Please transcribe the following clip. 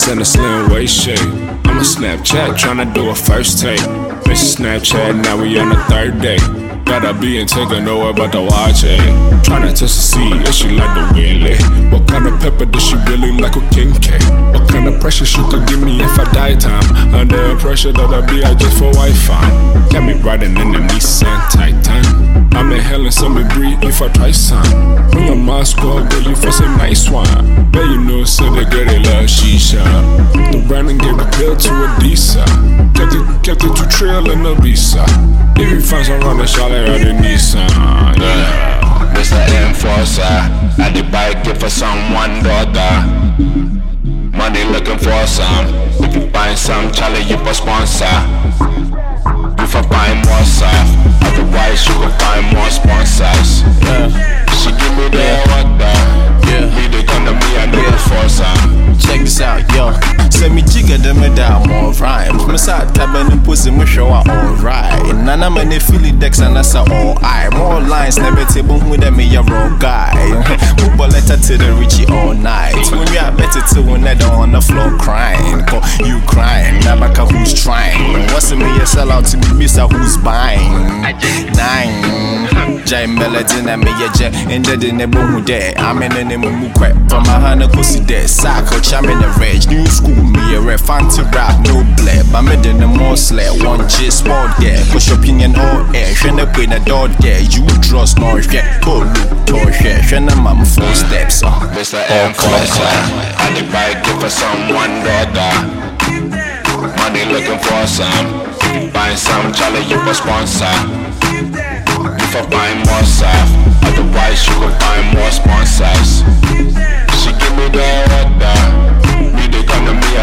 in a slim waist shape. I'm a Snapchat tryna do a first take. Miss Snapchat, now we on the third day. Gotta be and take a know about the watch, Tryna test to see if she like the Willie. What kind of pepper does she really like with King K? What kind of pressure she could give me if I die time? Under pressure that I be out just for Wi-Fi. Got me riding in the Nissan Titan. I'm inhaling some breathe if I try some. Bring a Moscow, girl, you for some nice wine. Yeah, you know, so they get it love shisha. The Brandon gave the pill to a Disa. Kept it to trail in the visa. If you find some run the Charlotte or the Nissan, yeah. Mr. Enforcer, I the bike gift for someone daughter. Money looking for some. If you find some, Charlie, you for sponsor. If I find more stuff, otherwise you will find more sponsors. She give me the water. Me the gun to me, I know the force. Check this out, yo. Send me jigger them down more rhymes. My side cabin and pussy me show are alright. Nana man they feel it decks and that's all I. More lines never table with them me a raw guy. Who letter to the Richie all night. When you are better to when they don't on the floor crying. You crying, Nabaka who's trying. What's me a sell out to me, Mr. who's buying. 9 Jay Melody and me a jet and dead in the boom there. I'm in the name of Mukwe. From my hand to see there. Sako cham in the rage. New school me a ref fancy rap no blab. I'm in the more slay. One J sport there. Push opinion all air. Shana queen a door there. You trust no shit. Pull look to share. Shana mama 4 steps. Mr. Enforcer, I the bike gift for someone daughter. Money looking for some. Find some, Charlie, you for sponsor. If I find more stuff, otherwise you will find more sponsors. She give me the order. Me the gun to me,